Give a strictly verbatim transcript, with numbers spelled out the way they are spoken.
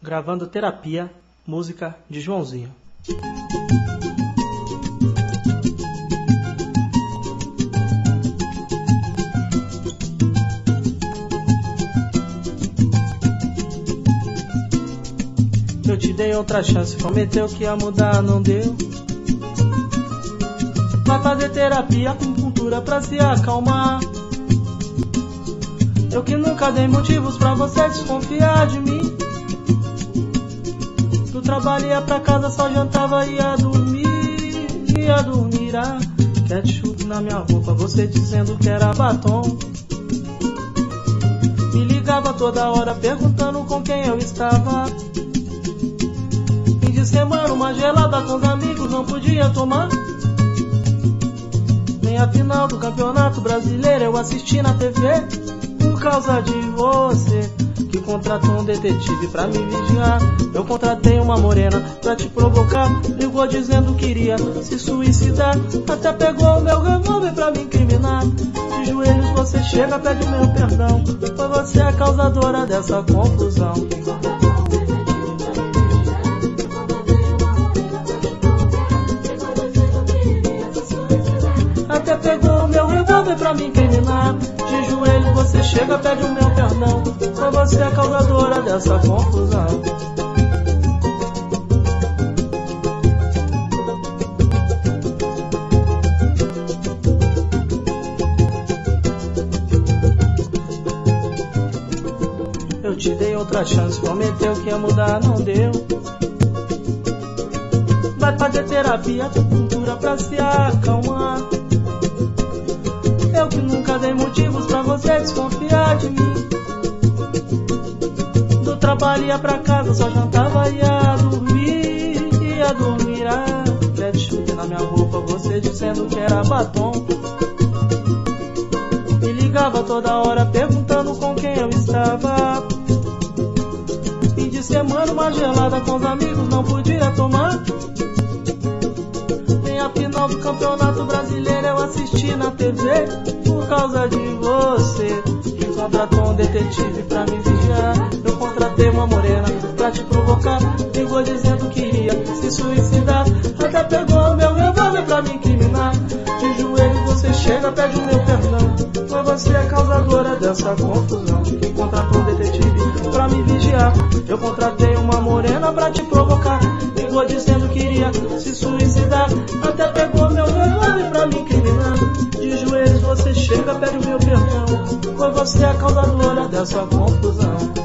Gravando Terapia, música de Joãozinho. Eu te dei outra chance, prometeu que ia mudar, não deu. Vai fazer terapia com cultura pra se acalmar. Eu que nunca dei motivos pra você desconfiar de mim. Do trabalho ia pra casa, só jantava e ia dormir. Ia dormir, ah, ketchup na minha roupa, você dizendo que era batom. Me ligava toda hora perguntando com quem eu estava. Fim de semana, uma gelada com os amigos não podia tomar. Nem a final do Campeonato Brasileiro eu assisti na T V. Por causa de você, que contratou um detetive pra me vigiar. Eu contratei uma morena pra te provocar. Ligou dizendo que iria se suicidar. Até pegou o meu revólver pra me incriminar. De joelhos você chega, pede meu perdão. Foi você a causadora dessa confusão. Até pegou o meu revólver pra me incriminar. De joelho você chega, pede o meu perdão. Foi você a causadora dessa confusão. Eu te dei outra chance, prometeu que ia mudar, não deu. Vai fazer terapia com cultura pra se acalmar. Eu que nunca dei motivos pra você desconfiar de mim. Do trabalho ia pra casa, só jantava e ia dormir. Ia dormir, ah, ketchup na minha roupa, você dizendo que era batom. Me ligava toda hora perguntando com quem eu estava. Fim de semana, uma gelada com os amigos não podia tomar. Nem a final do Campeonato Brasileiro eu assisti na T V. Por causa de você, que contratou um detetive pra me vigiar. Eu contratei uma morena pra te provocar. Ligou dizendo que iria se suicidar. Até pegou o meu revólver pra me incriminar. De joelho você chega, pede o meu perdão. Foi você a causadora dessa confusão. Que contratou um detetive pra me vigiar. Eu contratei uma morena pra te provocar. Ligou dizendo que iria se suicidar. Até pegou meu revólver pra me incriminar. De joelhos você chega, pede o meu perdão. Foi você a causadora dessa confusão.